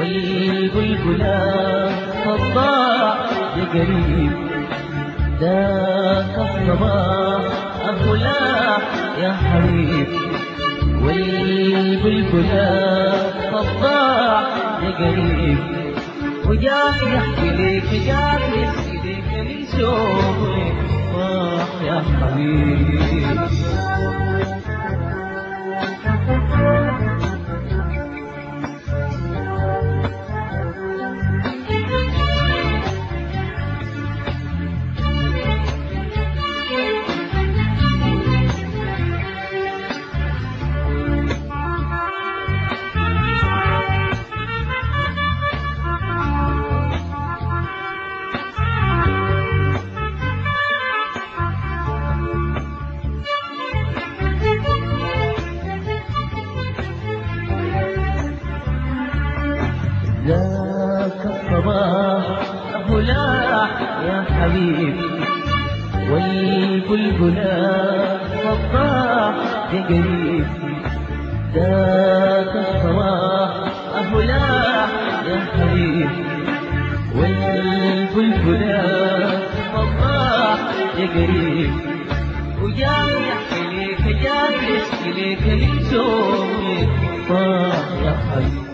والبلبلات الضاع يا قريب ذاك الصباح أفلاح يا حبيب والبلبلات الضاع يا قريب وجاك يحكي ليك جاك يحكي ليك من شوقي يا حبيب ذاك الصباح أفلاح يا حبيب والبلبلات الضاع يا قريب ذاك الصباح أفلاح يا حبيب والبلبلات الضاع يا قريب وجاي يحكي ليك جاي يحكي ليك من شوقي يا حبيب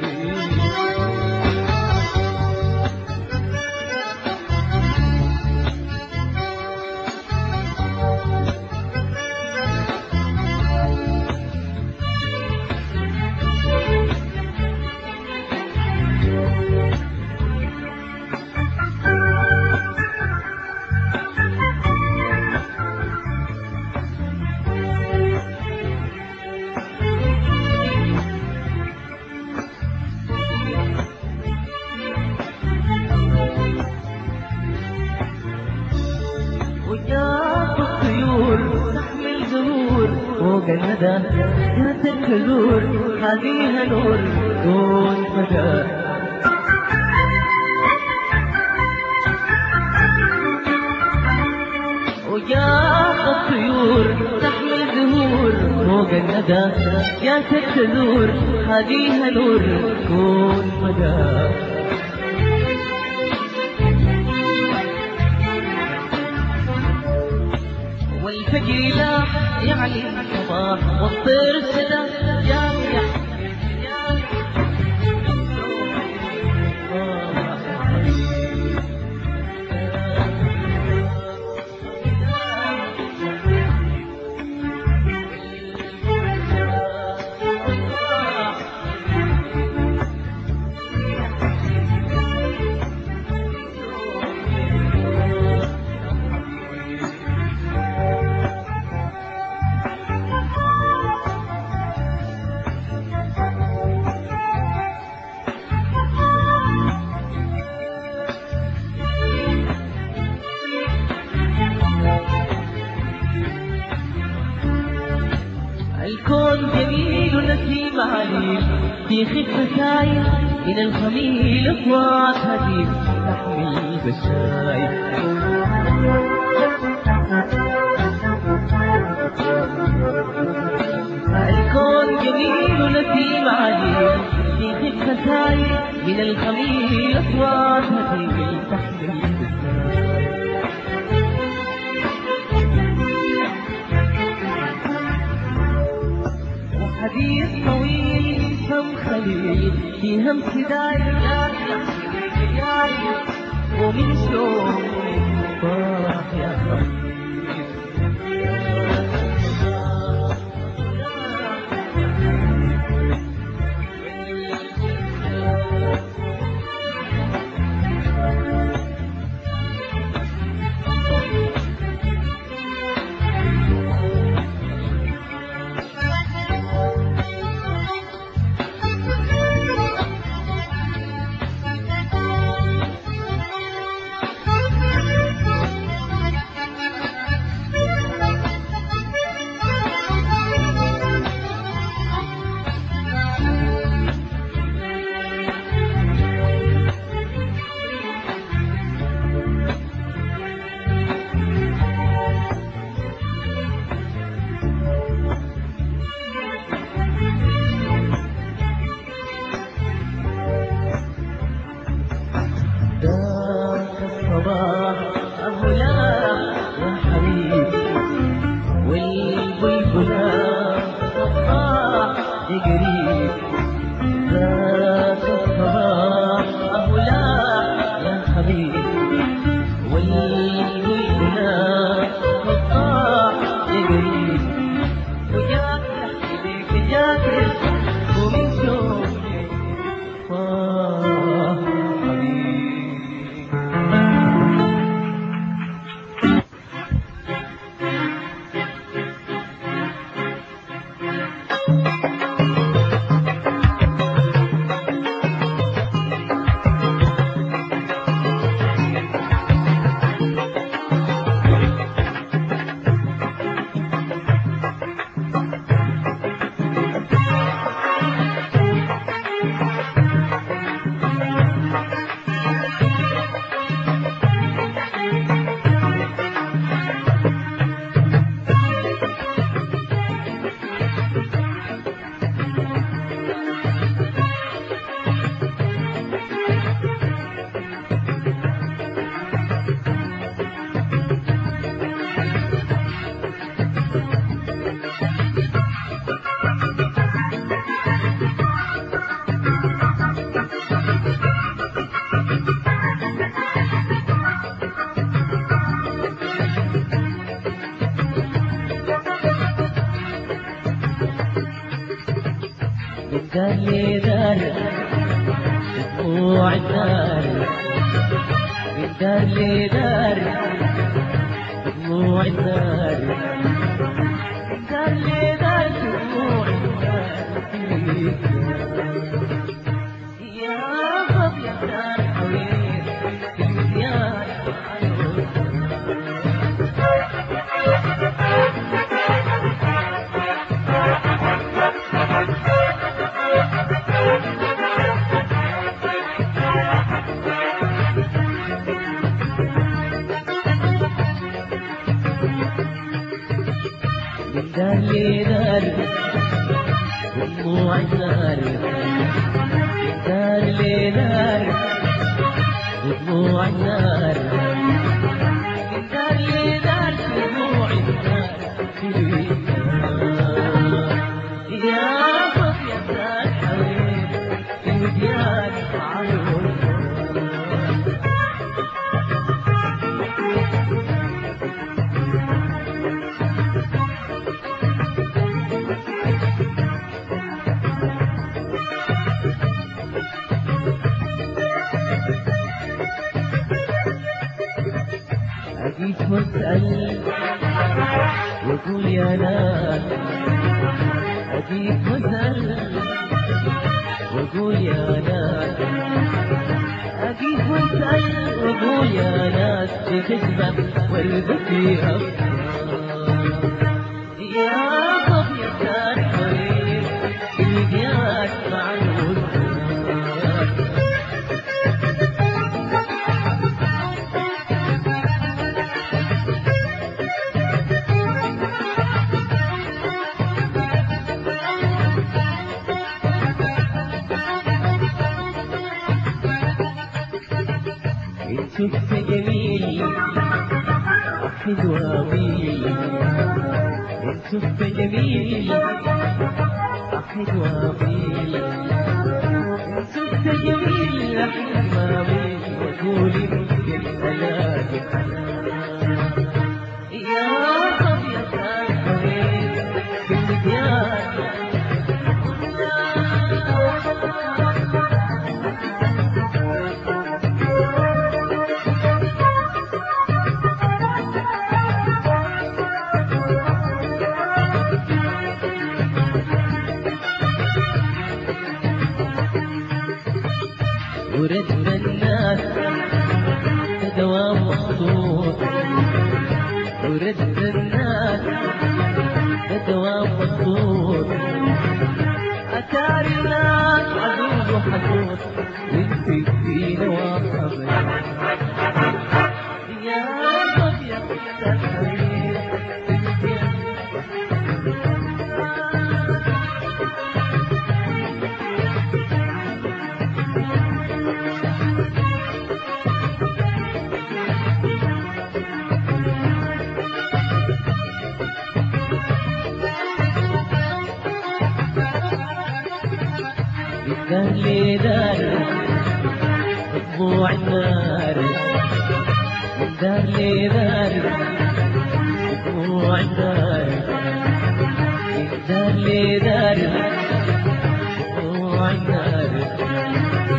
وجاءت الطيور تحمل زهور فوق الندى جات الكزور هذيها نور دون فجاء وجاءت الطيور تحمل زهور فوق الندى جات الكزور هذيها نور دون فجاء والفجر لاح يعني الصباح والطير السدى جامع الكون جميل نسيم عليل في خفة سايل من الخميل أصوات هديل تحمي بشاير الكون جميل نسيم عليل في خفة سايل من الخميل أصوات هديل تحمي حديث طويل هم خليل فيها امتداد ومن شوق فرح يا حبيب وفاه حبيب. دار لي دار دموع الدار، دار لي دار دموع الدار، دار لي دار دموع الدار. يا رب يا دار حبيب المديان دار لي دار دموع الدار، دار لي دار دموع الدار، دار لي دار دموع الدار. يا رب يا دار حبيب المديان عيون أجيك واسأل وقول يا ناس، أجيك واسأل وقول يا ناس، أجيك واسأل وقول يا ناس، بتشبه وردتي أفكار. يا رب يا دار حبيب المديان مع الوزار. شفت جميل أحد وأميل، شفت جميل أحد وأميل، شفت جميل أحد وأميل، وقول يمكن ألاقي حنان. يا رب يا دار حبيب المديان وردنا الناس دوام مخطوط، وردنا الناس دوام مخطوط، أتاري الناس عدو وحدود وانت فينا واصبر. يا رب يا دار حبيب دار لي دار دموع النار، دار لي دار دموع النار، دار لي دار دموع النار.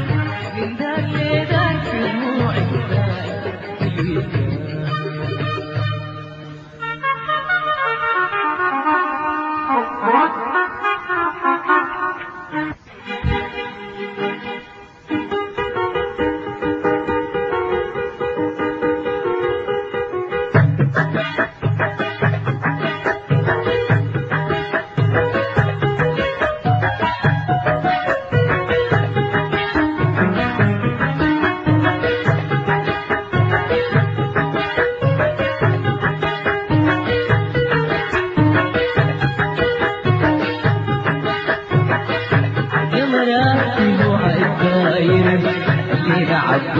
عالداير الليلة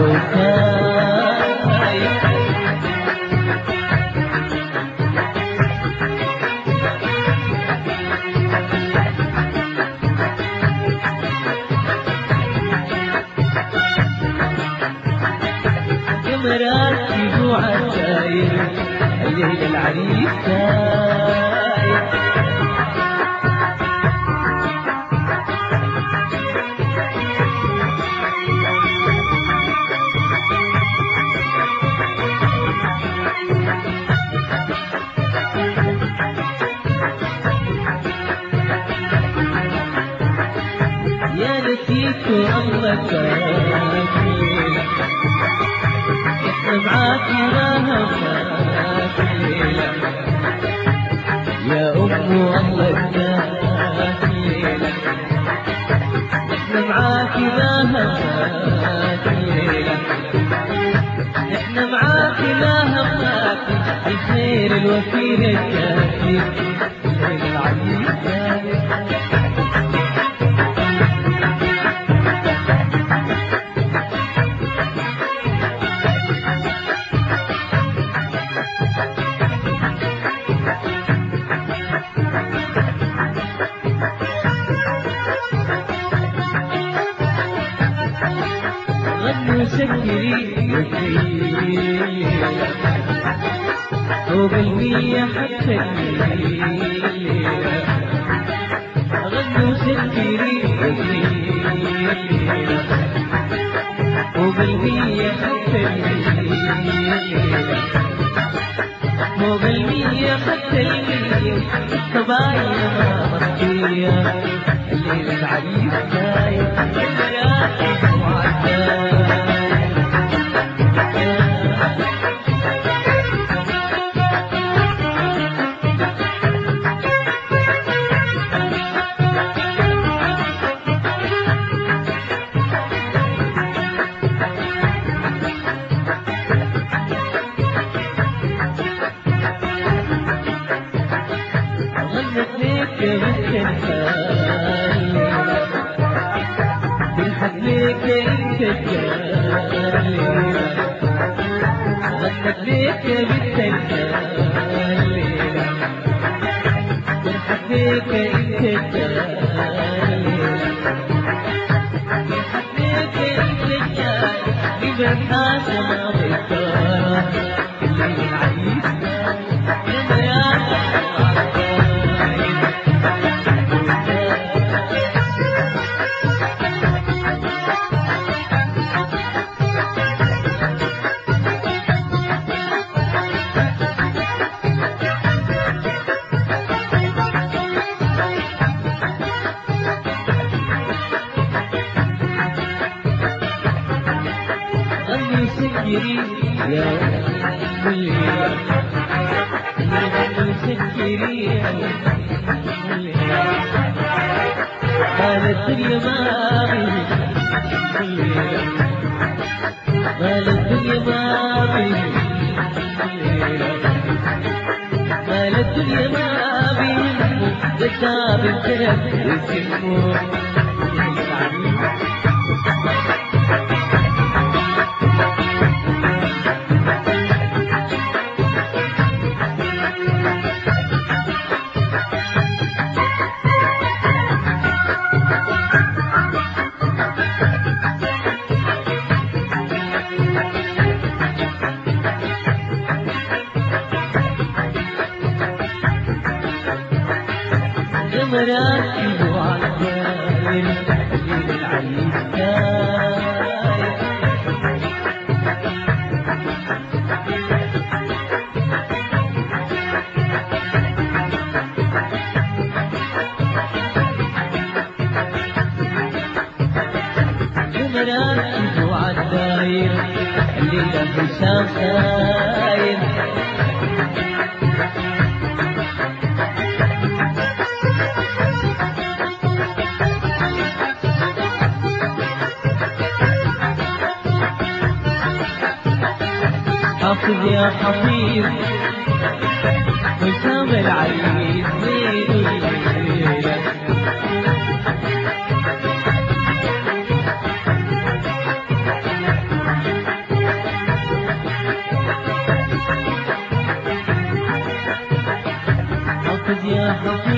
عالدوساير جمرات يجوا عالداير الليلة العريس داير يا نسيت الله كافينا احنا معاك راها كافينا يا الله كافينا احنا معاك راها كافينا احنا معاك راها كافي الخير الوفير الكافي الليل العزيز كافي غنوا سكري فوق المية حتى الليلة غنوا سكري فوق المية حتى الليلة فوق المية حتى الليلة طبايا مصرية الليلة العريس جاية بالحق ليك انت الجالي غنت ليك بنت الجالي بالحق ليك انت الجالي بالحق ليك انت الجالي بمن حاسم بالدار الليل العريس غني سكري يا ولي غني سكري يا ولي قالت اليمامي قالت اليمامي قالت اليمامي كتاب الكلام يسموه جمرات وعالداير الليل العريس داير جمرات وعالداير الليل حسام ساير حافظ يا حفيظ وسام العريس زين الليلة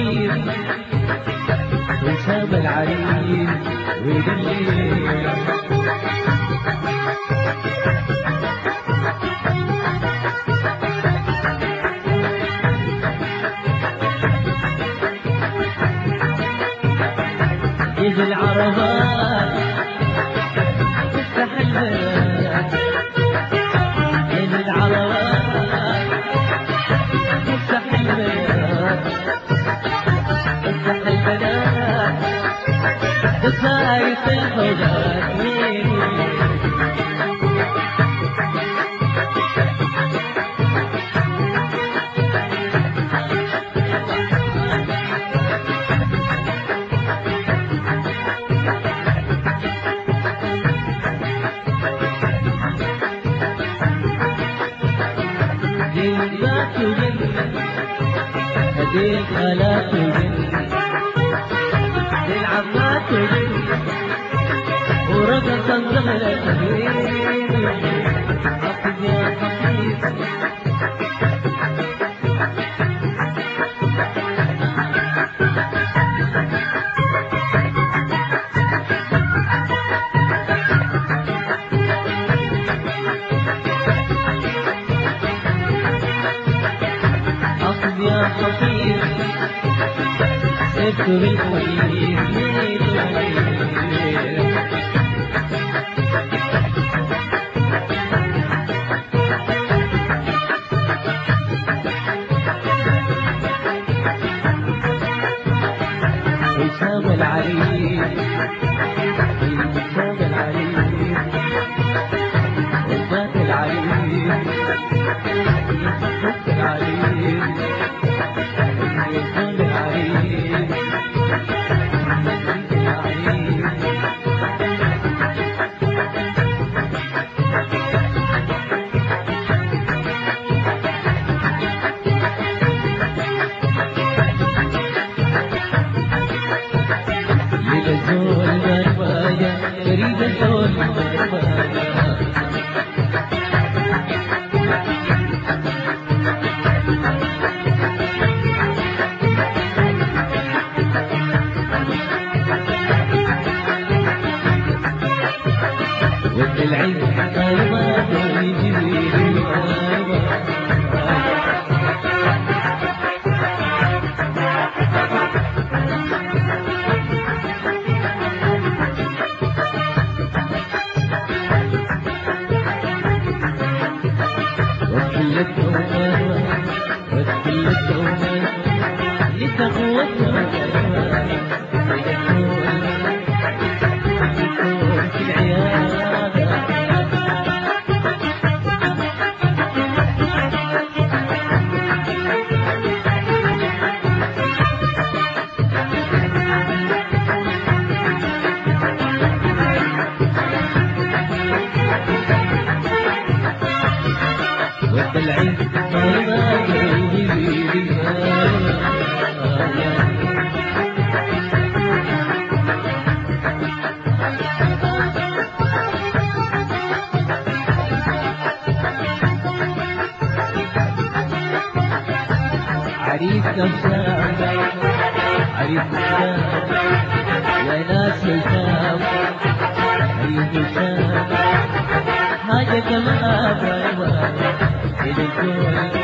خطير وسام العريس ويدلي يجي العربات تفتح البلد يجي العربات تفتح البلد تفتح البلد تفايت الحجاج هديك آلاف الجن للعمات الجن ورقص الزغلة كبير أقف يا خفيف يا خطير سبت بالخير وسام العريس وسام العريس وفات العريس وفات العريس عريس نفسان عريس نفسان يا ناس هشام عريس هشام حاجة كمان إلى الكل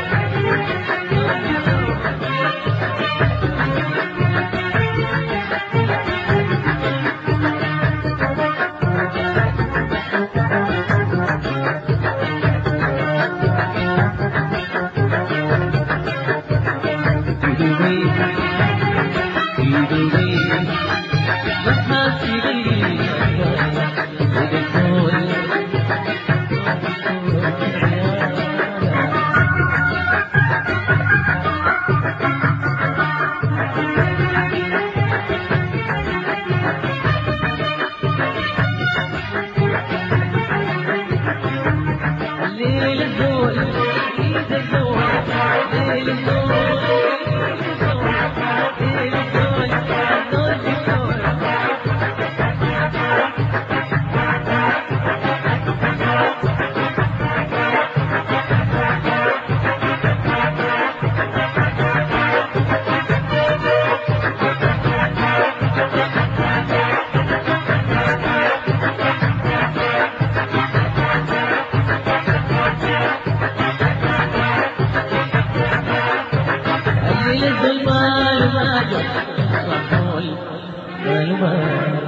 وجع صحول والبال.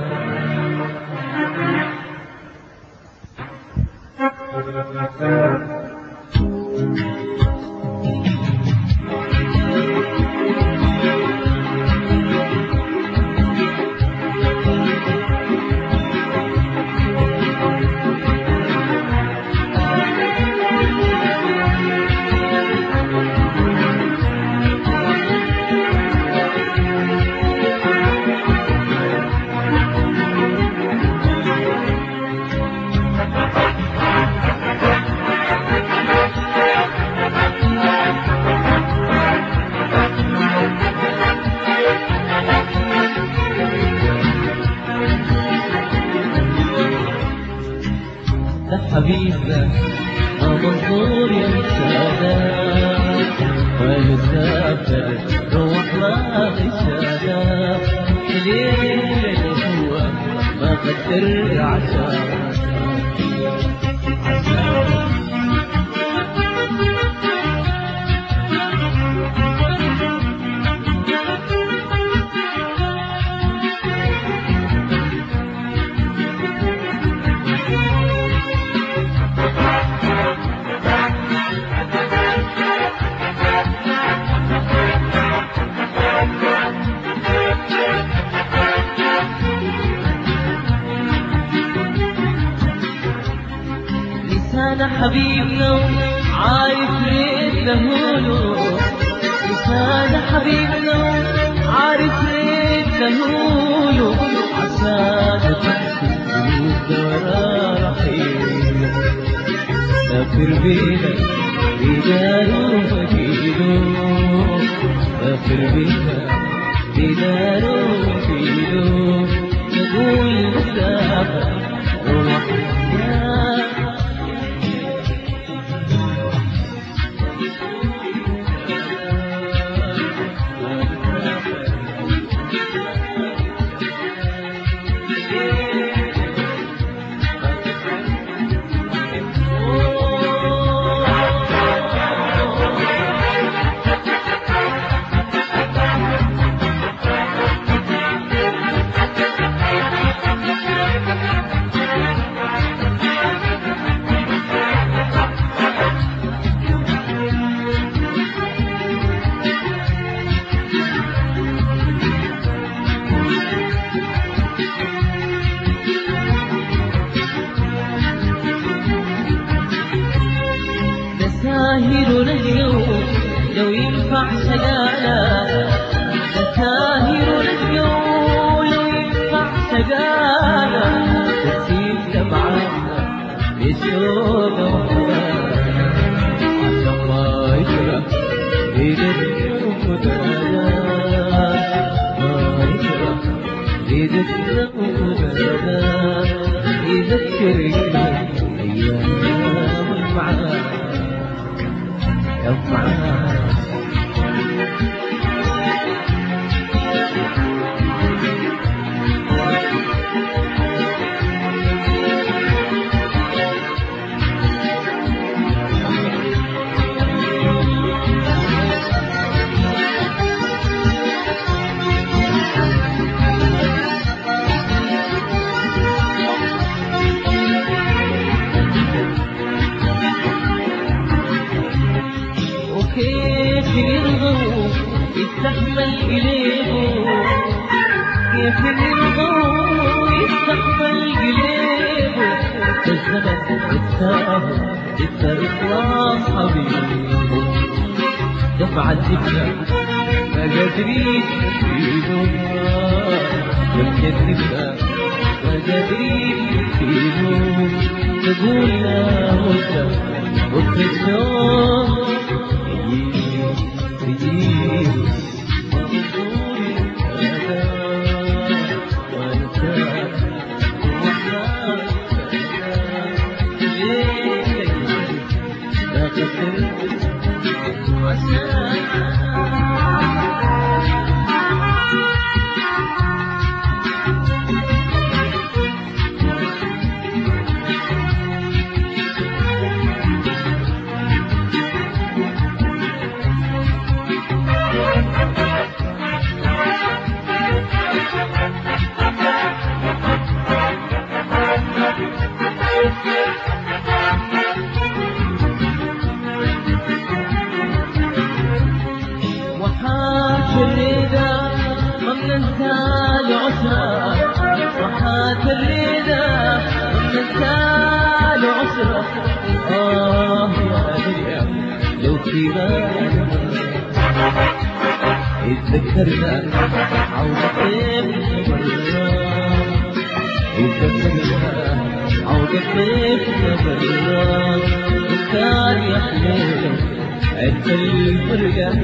حبيبنا منظور يا سادات ونسافر روح ما غشانا ليل هو ما قد ترجع لسان حبيبنا عارف ريت لهولو، لسان حبيبنا عارف ريت لهولو، عساك تحسن الدورة رحيل سافر بينا بدارو فكيلو، سافر بينا بدارو فكيلو، نقول مسافر ووحدنا نساهرنا اليوم لو ينفع سجانا، نساهرنا اليوم لو ينفع سجانا، تسيب دمعتنا بشوق وحنان عشان ما يجرح ايدك ومدانا، ما يجرح ايدك ومدانا، يذكرك ايام المعاد معاك. كيف يرضوا يستحمل قليبه، كيف يرضوا يستحمل قليبه، الزمن اتساهل لسه إخلاص حبيبه، دفع الذكرى ما قادرين يفيدوا، يمكن الذكرى ما قادرين يفيدوا، تقول يا مدة وتنسوا وحات الردى من الزال عسرة، وحات الردى من الزال عسرة. يا دنيا لو في بالي يتذكرنا عودة طيبنا، يتذكرنا عودة طيبنا، كان يحلم عند الفرقة.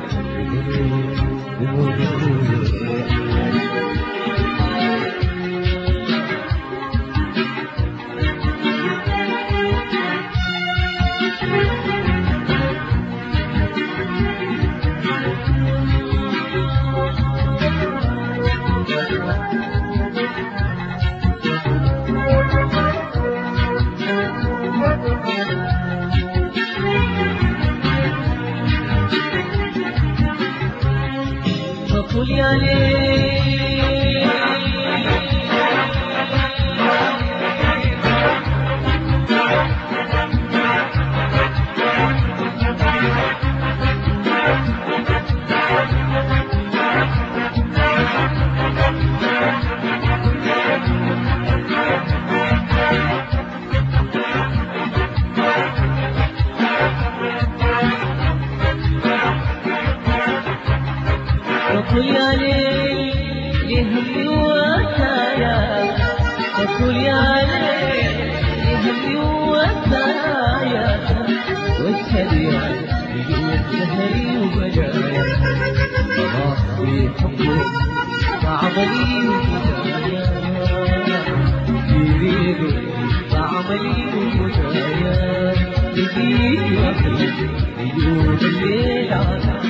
فقل يا ليل فقل يا ليل لهمي وكايا، فقل يا ليل لهمي وكايا، واشهد يا بدون سهري وبجايا، في حبك فعملي وبجايا، يريد فعملي وبجايا، يجيك وحيد بدون الليل عنا.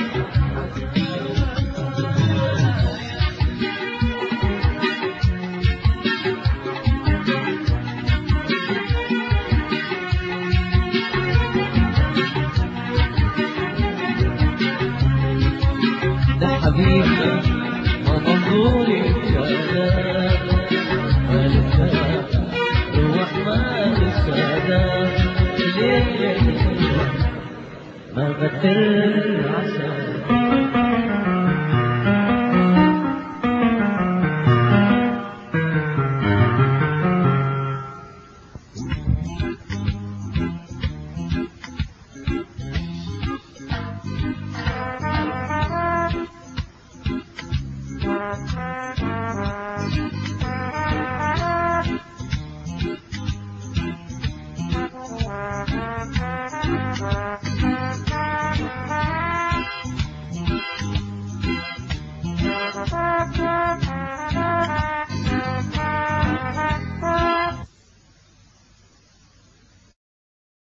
حبيبنا ومنظوري السادات والسلام الرحمن السادات، ليل ما غدر العسل.